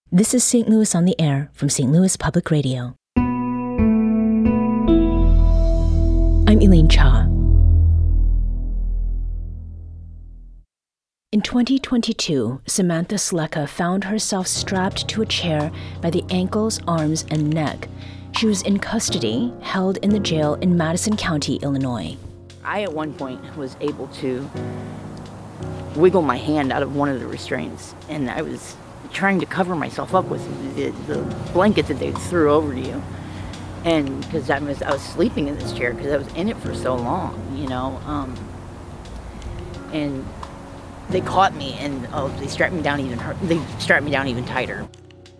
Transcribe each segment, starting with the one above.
This is St. Louis on the Air from St. Louis Public Radio. I'm Elaine Cha. In 2022, Samantha Sleka found herself strapped to a chair by the ankles, arms, and neck. She was in custody, held in the jail in Madison County, Illinois. I, at one point, was able to wiggle my hand out of one of the restraints, and I was trying to cover myself up with the blanket that they threw over you. And because I was sleeping in this chair because I was in it for so long, and they caught me and they strapped me down even tighter.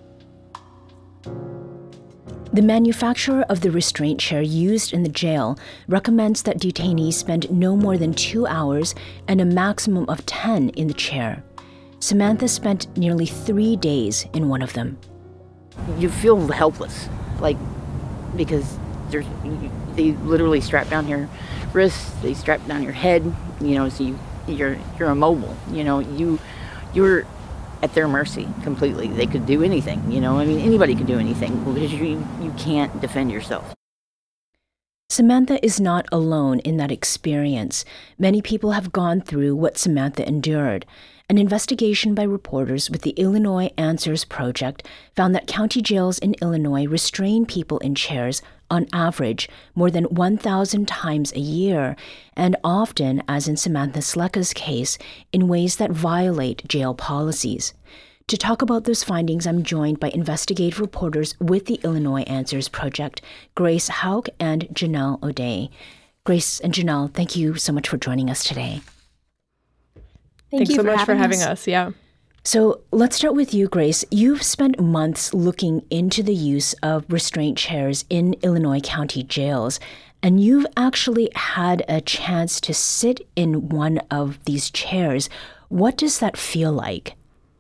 The manufacturer of the restraint chair used in the jail recommends that detainees spend no more than 2 hours and a maximum of 10 in the chair. Samantha spent nearly 3 days in one of them. You feel helpless, because they literally strap down your wrists, they strap down your head, so you're immobile. You're at their mercy completely. They could do anything. Anybody could do anything because you can't defend yourself. Samantha is not alone in that experience. Many people have gone through what Samantha endured. An investigation by reporters with the Illinois Answers Project found that county jails in Illinois restrain people in chairs on average more than 1,000 times a year, and often, as in Samantha Sleka's case, in ways that violate jail policies. To talk about those findings, I'm joined by investigative reporters with the Illinois Answers Project, Grace Hauk and Janelle O'Day. Grace and Janelle, thank you so much for joining us today. Thanks so much for having us. Yeah. So let's start with you, Grace. You've spent months looking into the use of restraint chairs in Illinois county jails, and you've actually had a chance to sit in one of these chairs. What does that feel like?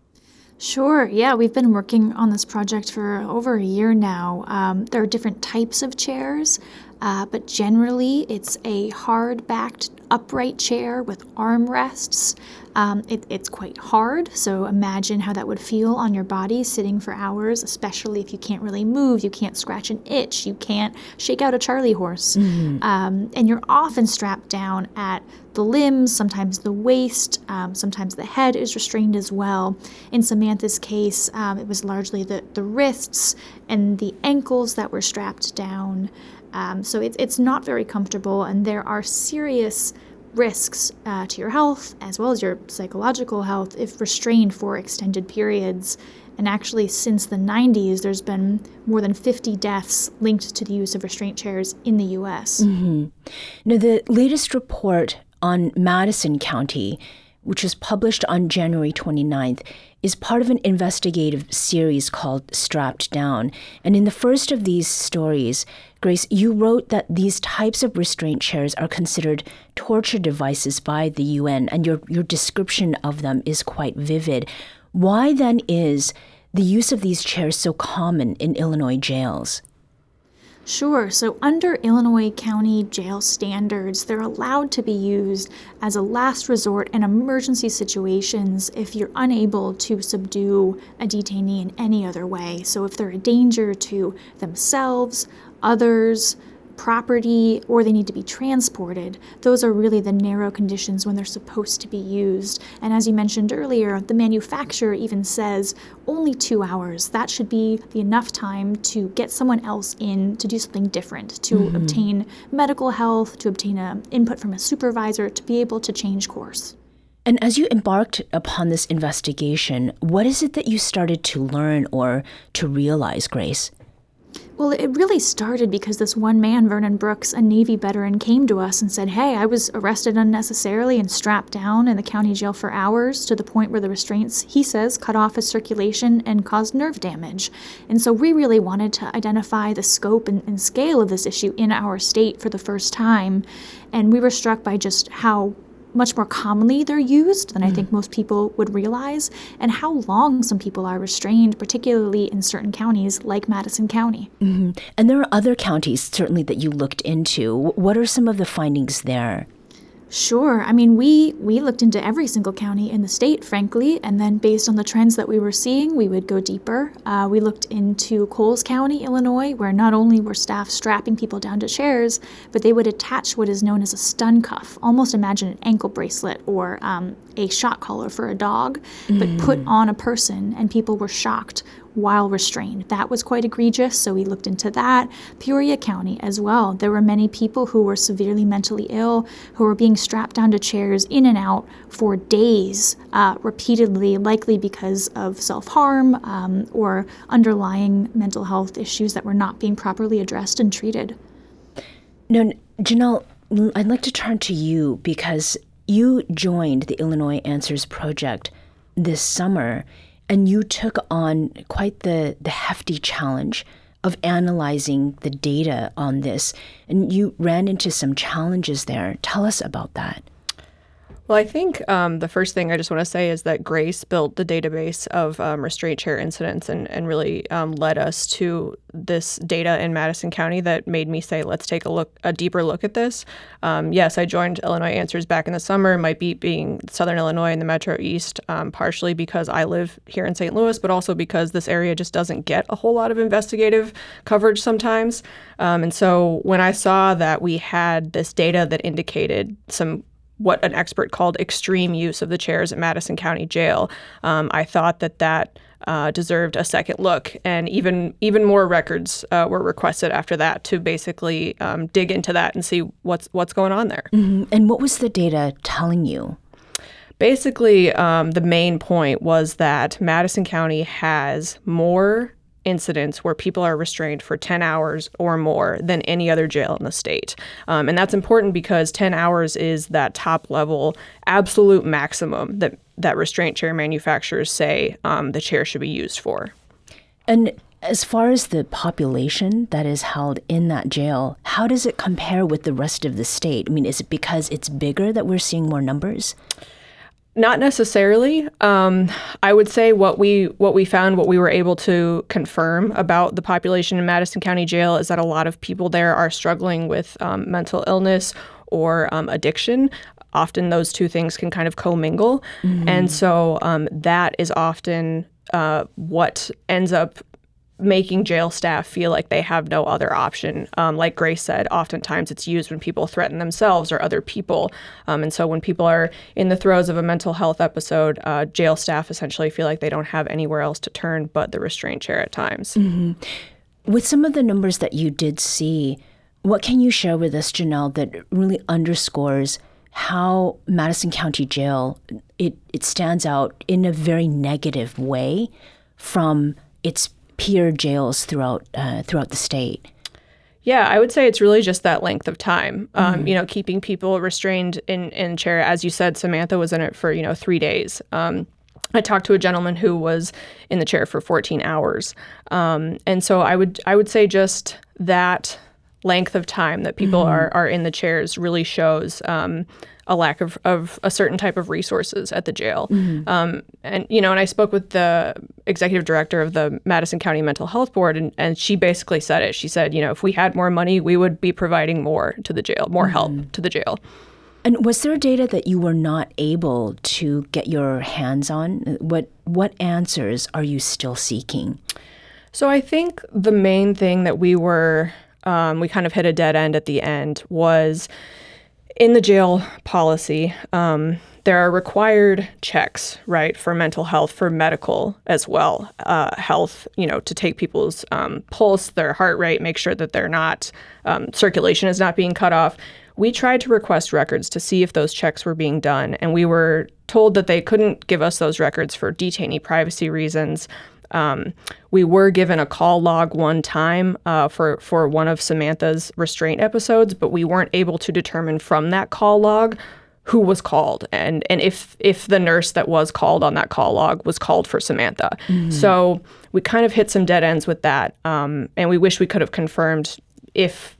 Sure. Yeah, we've been working on this project for over a year now. There are different types of chairs, but generally it's a hard-backed upright chair with armrests. It's quite hard, so imagine how that would feel on your body sitting for hours, especially if you can't really move, you can't scratch an itch, you can't shake out a Charlie horse. Mm-hmm. And you're often strapped down at the limbs, sometimes the waist, sometimes the head is restrained as well. In Samantha's case, it was largely the wrists and the ankles that were strapped down. So it's not very comfortable, and there are serious risks to your health as well as your psychological health if restrained for extended periods. And actually, since the 90s, there's been more than 50 deaths linked to the use of restraint chairs in the U.S. Mm-hmm. Now, the latest report on Madison County, which was published on January 29th, is part of an investigative series called Strapped Down. And in the first of these stories, Grace, you wrote that these types of restraint chairs are considered torture devices by the UN, and your description of them is quite vivid. Why then is the use of these chairs so common in Illinois jails? Sure. So under Illinois County jail standards, they're allowed to be used as a last resort in emergency situations if you're unable to subdue a detainee in any other way. So if they're a danger to themselves, others, property, or they need to be transported, those are really the narrow conditions when they're supposed to be used. And as you mentioned earlier, the manufacturer even says only 2 hours. That should be the enough time to get someone else in to do something different, to obtain medical health, to obtain input from a supervisor, to be able to change course. And as you embarked upon this investigation, what is it that you started to learn or to realize, Grace? Well, it really started because this one man, Vernon Brooks, a Navy veteran, came to us and said, hey, I was arrested unnecessarily and strapped down in the county jail for hours to the point where the restraints, he says, cut off his circulation and caused nerve damage. And so we really wanted to identify the scope and scale of this issue in our state for the first time. And we were struck by just how much more commonly they're used than I think most people would realize, and how long some people are restrained, particularly in certain counties like Madison County. Mm-hmm. And there are other counties, certainly, that you looked into. What are some of the findings there? Sure. I mean, we looked into every single county in the state, frankly, and then based on the trends that we were seeing, we would go deeper. We looked into Coles County, Illinois, where not only were staff strapping people down to chairs, but they would attach what is known as a stun cuff. Almost imagine an ankle bracelet or a shock collar for a dog, but put on a person, and people were shocked while restrained. That was quite egregious, so we looked into that. Peoria County as well. There were many people who were severely mentally ill who were being strapped down to chairs in and out for days, repeatedly, likely because of self-harm or underlying mental health issues that were not being properly addressed and treated. Now, Janelle, I'd like to turn to you because you joined the Illinois Answers Project this summer, and you took on quite the hefty challenge of analyzing the data on this, and you ran into some challenges there. Tell us about that. Well, I think the first thing I just want to say is that Grace built the database of restraint chair incidents and really led us to this data in Madison County that made me say, let's take a deeper look at this. Yes, I joined Illinois Answers back in the summer, my beat being Southern Illinois and the Metro East, partially because I live here in St. Louis, but also because this area just doesn't get a whole lot of investigative coverage sometimes. And so when I saw that we had this data that indicated what an expert called extreme use of the chairs at Madison County Jail, I thought that deserved a second look, and even more records were requested after that to basically dig into that and see what's going on there. Mm-hmm. And what was the data telling you? Basically, the main point was that Madison County has more incidents where people are restrained for 10 hours or more than any other jail in the state. And that's important because 10 hours is that top level absolute maximum that restraint chair manufacturers say the chair should be used for. And as far as the population that is held in that jail, how does it compare with the rest of the state? I mean, is it because it's bigger that we're seeing more numbers? Not necessarily. I would say what we found, what we were able to confirm about the population in Madison County Jail is that a lot of people there are struggling with mental illness or addiction. Often those two things can kind of commingle. Mm-hmm. And so that is often what ends up making jail staff feel like they have no other option. Like Grace said, oftentimes it's used when people threaten themselves or other people. And so when people are in the throes of a mental health episode, jail staff essentially feel like they don't have anywhere else to turn but the restraint chair at times. Mm-hmm. With some of the numbers that you did see, what can you share with us, Janelle, that really underscores how Madison County Jail, it stands out in a very negative way from its peer jails throughout the state? Yeah, I would say it's really just that length of time. Keeping people restrained in chair. As you said, Samantha was in it for 3 days. I talked to a gentleman who was in the chair for 14 hours, and so I would say just that length of time that people are in the chairs really shows a lack of a certain type of resources at the jail. Mm-hmm. And I spoke with the executive director of the Madison County Mental Health Board, and she basically said it. She said, if we had more money, we would be providing more to the jail, more help to the jail. And was there data that you were not able to get your hands on? What answers are you still seeking? So I think the main thing that we kind of hit a dead end at the end was in the jail policy, there are required checks, right, for mental health, for medical as well, health, to take people's pulse, their heart rate, make sure that they're not, circulation is not being cut off. We tried to request records to see if those checks were being done, and we were told that they couldn't give us those records for detainee privacy reasons. We were given a call log one time for one of Samantha's restraint episodes, but we weren't able to determine from that call log who was called and if the nurse that was called on that call log was called for Samantha. Mm-hmm. So we kind of hit some dead ends with that, and we wish we could have confirmed if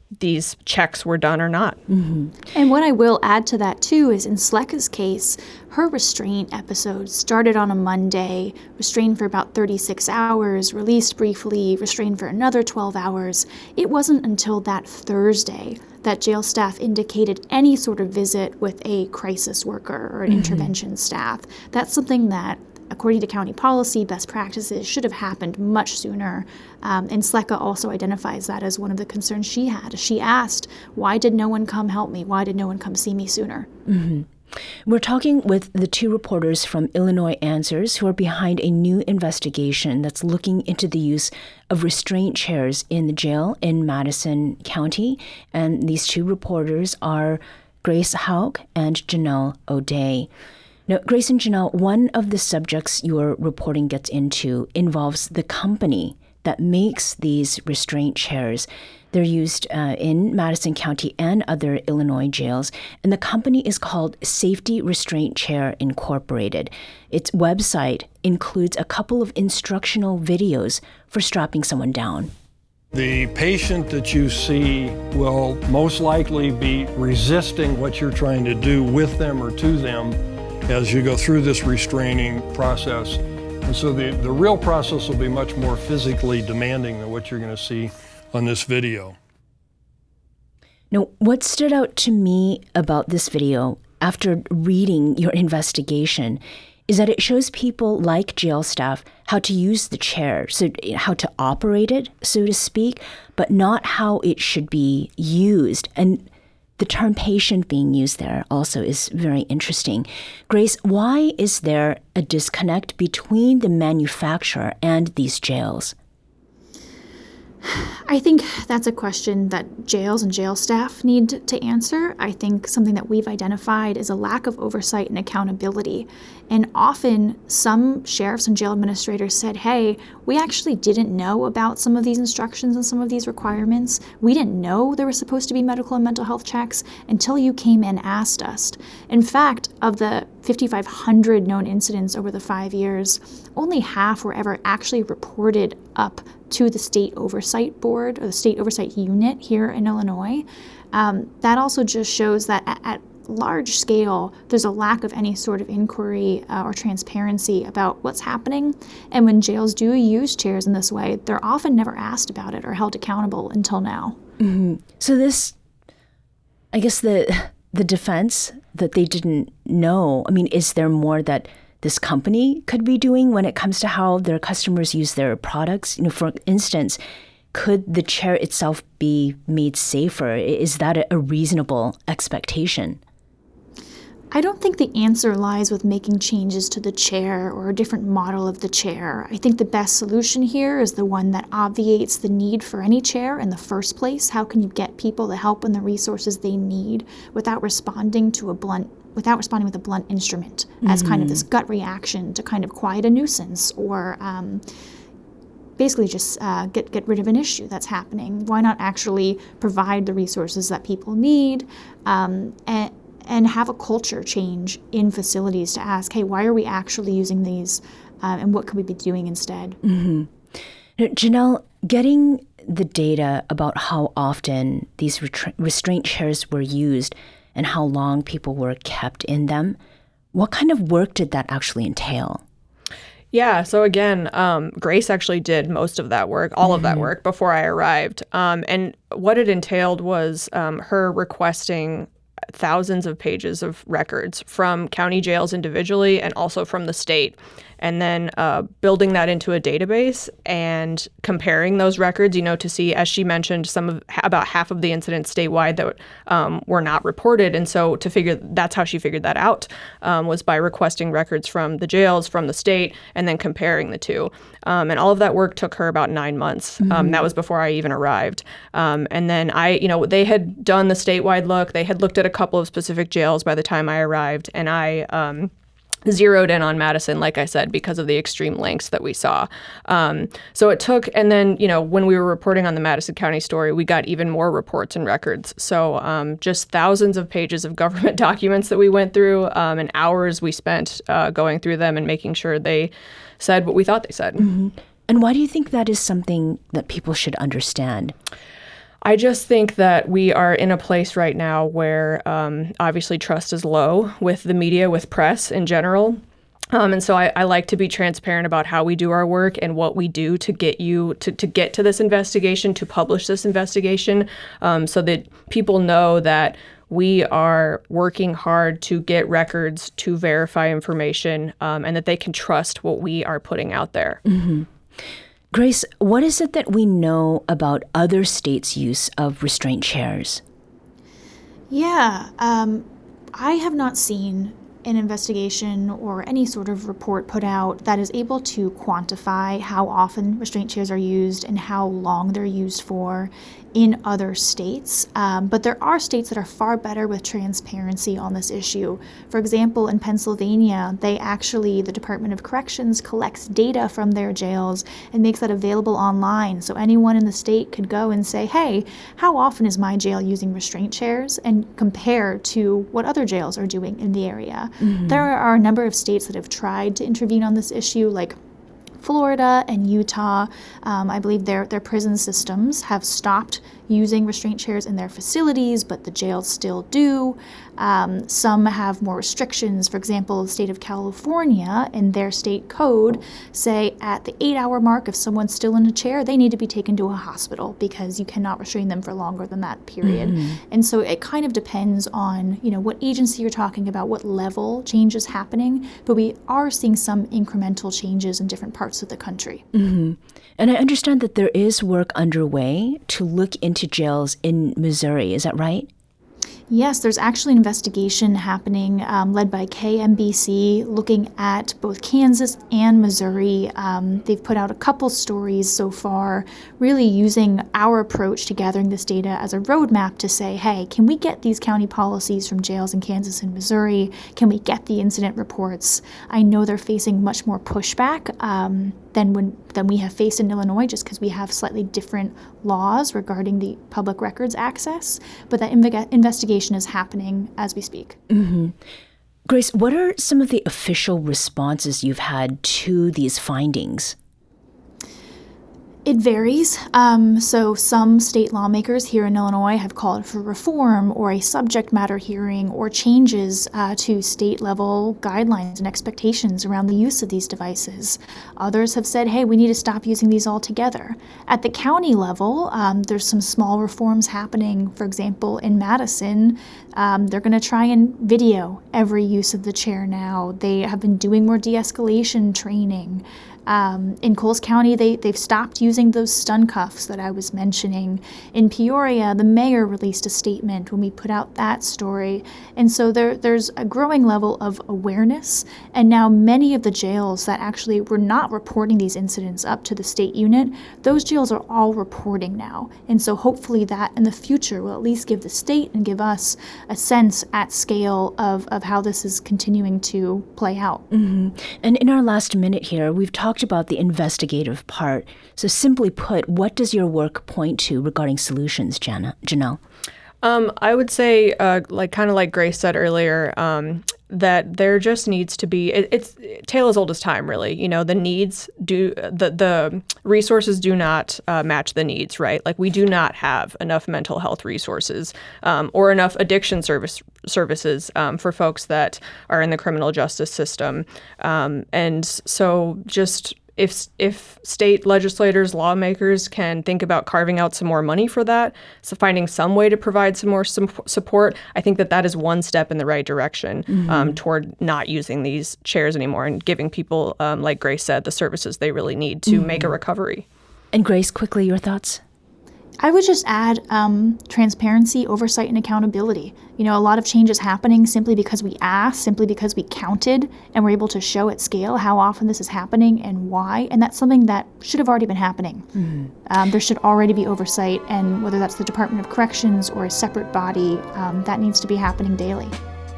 these checks were done or not. And what I will add to that too is in Sleka's case, her restraint episode started on a Monday, restrained for about 36 hours, released briefly, restrained for another 12 hours. It wasn't until that Thursday that jail staff indicated any sort of visit with a crisis worker or an intervention staff. That's something that, according to county policy, best practices should have happened much sooner. And Sleka also identifies that as one of the concerns she had. She asked, why did no one come help me? Why did no one come see me sooner? We're talking with the two reporters from Illinois Answers who are behind a new investigation that's looking into the use of restraint chairs in the jail in Madison County. And these two reporters are Grace Hauk and Janelle O'Day. Now, Grace and Janelle, one of the subjects your reporting gets into involves the company that makes these restraint chairs. They're used in Madison County and other Illinois jails, and the company is called Safety Restraint Chair Incorporated. Its website includes a couple of instructional videos for strapping someone down. The patient that you see will most likely be resisting what you're trying to do with them or to them as you go through this restraining process. And so the real process will be much more physically demanding than what you're going to see on this video. Now, what stood out to me about this video after reading your investigation is that it shows people like jail staff how to use the chair, so how to operate it, so to speak, but not how it should be used. And the term patient being used there also is very interesting. Grace, why is there a disconnect between the manufacturer and these jails? I think that's a question that jails and jail staff need to answer. I think something that we've identified is a lack of oversight and accountability. And often some sheriffs and jail administrators said, hey, we actually didn't know about some of these instructions and some of these requirements. We didn't know there were supposed to be medical and mental health checks until you came and asked us. In fact, of the 5,500 known incidents over the 5 years, only half were ever actually reported up to the State Oversight Board or the State Oversight Unit here in Illinois. That also just shows that at large scale, there's a lack of any sort of inquiry or transparency about what's happening. And when jails do use chairs in this way, they're often never asked about it or held accountable until now. So this, I guess the defense that they didn't know, I mean, is there more that this company could be doing when it comes to how their customers use their products? You know, for instance, could the chair itself be made safer? Is that a reasonable expectation? I don't think the answer lies with making changes to the chair or a different model of the chair. I think the best solution here is the one that obviates the need for any chair in the first place. How can you get people the help and the resources they need without responding with a blunt instrument as kind of this gut reaction to kind of quiet a nuisance or basically just get rid of an issue that's happening? Why not actually provide the resources that people need and have a culture change in facilities to ask, hey, why are we actually using these and what could we be doing instead? Now, Janelle, getting the data about how often these restraint chairs were used and how long people were kept in them, what kind of work did that actually entail? Yeah, so again, Grace actually did most of that work, all of that work before I arrived. And what it entailed was her requesting thousands of pages of records from county jails individually and also from the state, and then building that into a database and comparing those records, to see, as she mentioned, about half of the incidents statewide that were not reported. And so that's how she figured that out, was by requesting records from the jails, from the state, and then comparing the two. And all of that work took her about 9 months. That was before I even arrived. And then they had done the statewide look. They had looked at a couple of specific jails by the time I arrived, and I zeroed in on Madison, like I said, because of the extreme lengths that we saw. So it took, and then, when we were reporting on the Madison County story, we got even more reports and records. So just thousands of pages of government documents that we went through, and hours we spent going through them and making sure they said what we thought they said. And why do you think that is something that people should understand? I just think that we are in a place right now where obviously trust is low with the media, with press in general. And so I like to be transparent about how we do our work and what we do to get you to get to this investigation, to publish this investigation, so that people know that we are working hard to get records, to verify information, and that they can trust what we are putting out there. Mm-hmm. Grace, what is it that we know about other states' use of restraint chairs? Yeah, I have not seen an investigation or any sort of report put out that is able to quantify how often restraint chairs are used and how long they're used for in other states. But there are states that are far better with transparency on this issue. For example, in Pennsylvania, the Department of Corrections collects data from their jails and makes that available online. So anyone in the state could go and say, hey, how often is my jail using restraint chairs? And compare to what other jails are doing in the area. Mm-hmm. There are a number of states that have tried to intervene on this issue, like Florida and Utah. I believe their prison systems have stopped using restraint chairs in their facilities, but the jails still do. Some have more restrictions. For example, the state of California, in their state code, say at the 8-hour mark, if someone's still in a chair, they need to be taken to a hospital because you cannot restrain them for longer than that period. Mm-hmm. And so it kind of depends on, what agency you're talking about, what level change is happening, but we are seeing some incremental changes in different parts of the country. Mm-hmm. And I understand that there is work underway to look into jails in Missouri. Is that right? Yes, there's actually an investigation happening led by KMBC looking at both Kansas and Missouri. They've put out a couple stories so far, really using our approach to gathering this data as a roadmap to say, hey, can we get these county policies from jails in Kansas and Missouri? Can we get the incident reports? I know they're facing much more pushback than we have faced in Illinois, just because we have slightly different laws regarding the public records access. But that investigation is happening as we speak. Mm-hmm. Grace, what are some of the official responses you've had to these findings? It varies. So some state lawmakers here in Illinois have called for reform or a subject matter hearing or changes to state-level guidelines and expectations around the use of these devices. Others have said, hey, we need to stop using these altogether. At the county level, there's some small reforms happening. For example, in Madison, they're going to try and video every use of the chair now. They have been doing more de-escalation training. In Coles County, they've stopped using those stun cuffs that I was mentioning. In Peoria, the mayor released a statement when we put out that story. And so there's a growing level of awareness. And now many of the jails that actually were not reporting these incidents up to the state unit, those jails are all reporting now. And so hopefully that in the future will at least give the state and give us a sense at scale of how this is continuing to play out. Mm-hmm. And in our last minute here, we've talked about the investigative part. So simply put, what does your work point to regarding solutions, Janelle? I would say, like Grace said earlier, that there just needs to be, it's tale as old as time, really. The needs the resources do not match the needs, right? Like we do not have enough mental health resources or enough addiction services for folks that are in the criminal justice system. And so just if state legislators, lawmakers can think about carving out some more money for that, so finding some way to provide some more support, I think that is one step in the right direction toward not using these chairs anymore and giving people, like Grace said, the services they really need to make a recovery. And Grace, quickly, your thoughts? I would just add transparency, oversight, and accountability. A lot of change is happening simply because we asked, simply because we counted, and we're able to show at scale how often this is happening and why. And that's something that should have already been happening. Mm-hmm. There should already be oversight, and whether that's the Department of Corrections or a separate body, that needs to be happening daily.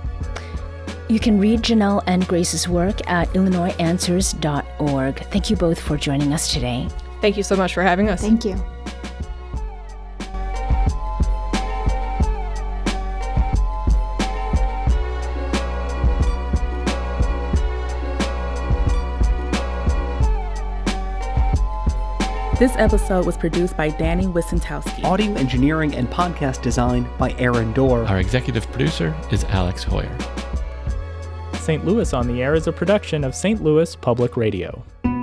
You can read Janelle and Grace's work at illinoisanswers.org. Thank you both for joining us today. Thank you so much for having us. Thank you. This episode was produced by Danny Wissentowski. Audio engineering and podcast design by Aaron Dorr. Our executive producer is Alex Hoyer. St. Louis on the Air is a production of St. Louis Public Radio.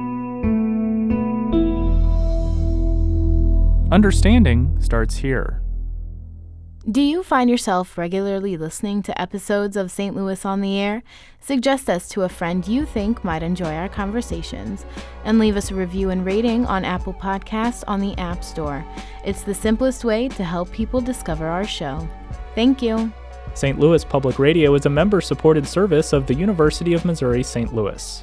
Understanding starts here. Do you find yourself regularly listening to episodes of St. Louis on the Air? Suggest us to a friend you think might enjoy our conversations, and leave us a review and rating on Apple Podcasts on the App Store. It's the simplest way to help people discover our show. Thank you. St. Louis Public Radio is a member-supported service of the University of Missouri St. Louis.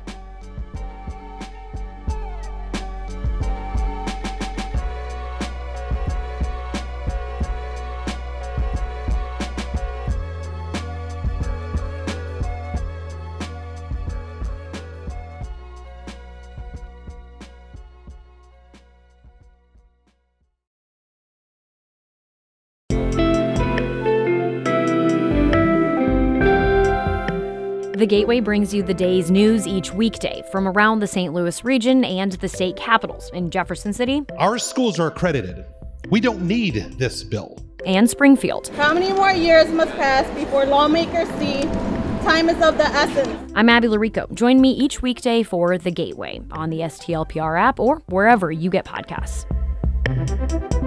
The Gateway brings you the day's news each weekday from around the St. Louis region and the state capitals in Jefferson City. Our schools are accredited. We don't need this bill. And Springfield. How many more years must pass before lawmakers see time is of the essence? I'm Abby Larico. Join me each weekday for The Gateway on the STLPR app or wherever you get podcasts.